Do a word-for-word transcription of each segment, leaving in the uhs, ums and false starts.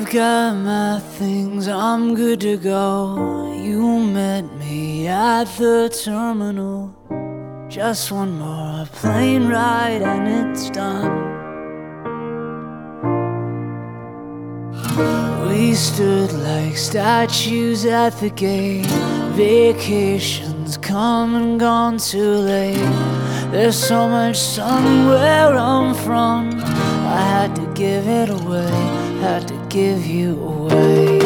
I've got my things, I'm good to go. You met me at the terminal. Just one more plane ride and it's done. We stood like statues at the gate. Vacations come and gone too late. There's so much sun where I'm from. I had to give it away, had to give you away.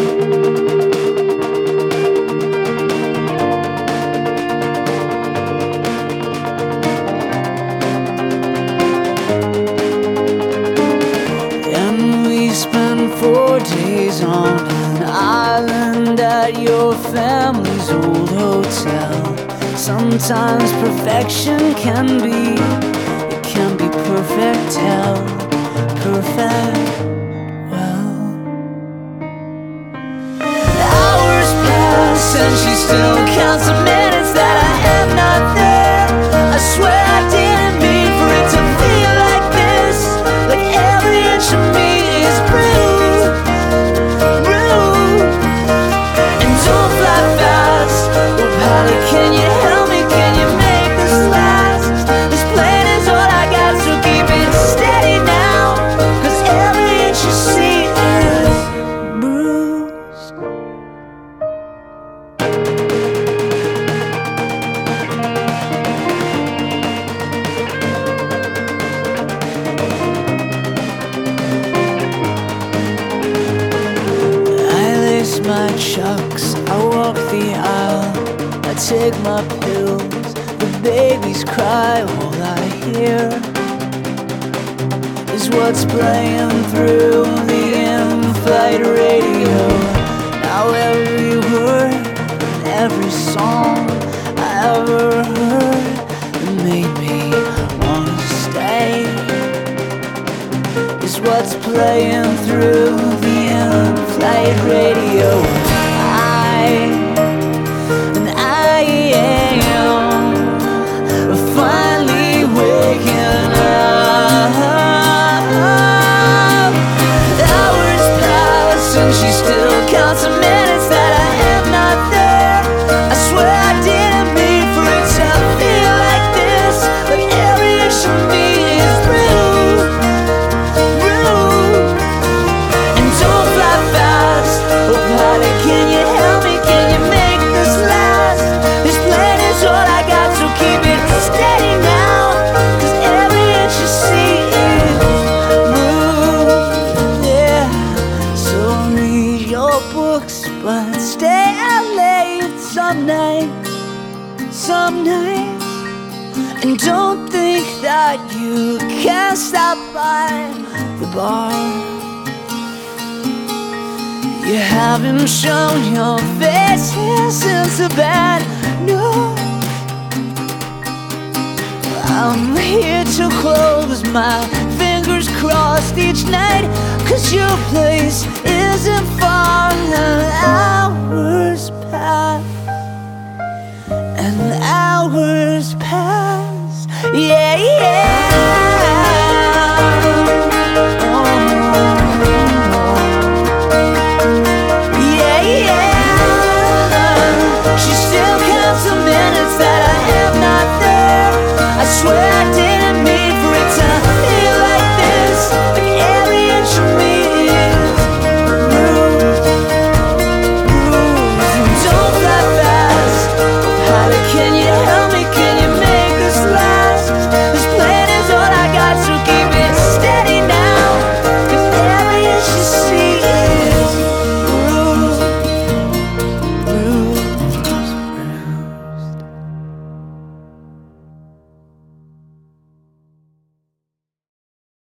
And we spent four days on an island at your family's old hotel. Sometimes perfection can be, it can be perfect hell, perfect, well. Hours pass and she still counts the minutes that I am not there. I swear I didn't mean for it to feel like this, like every inch of me is bruised, bruised. And don't fly fast, oh pilot, can you help me, can you make this last? This plane is all I got, so keep it steady now, 'cause every inch you see is bruised. I lace my chucks, I walk the aisle, I take my pills, the babies cry. All I hear is what's playing through the in-flight radio. Now every word and every song I ever heard that made me wanna stay is what's playing through the in-flight radio. I, and I am finally waking up. Hours pass and she still counts the minutes that I am not there. I swear I didn't mean for it to feel like this, like every inch of me is bruised, bruised. And don't fly fast, oh pilot, can you help me, can you make this last? This plane is all I got, so keep it steady now, 'cause every inch you see is moved, yeah. So read your books, but stay out late some nights, some nights. And don't think that you can stop by the bar. You haven't shown your face here since the bad news. I'm here to close my fingers crossed each night, 'cause your place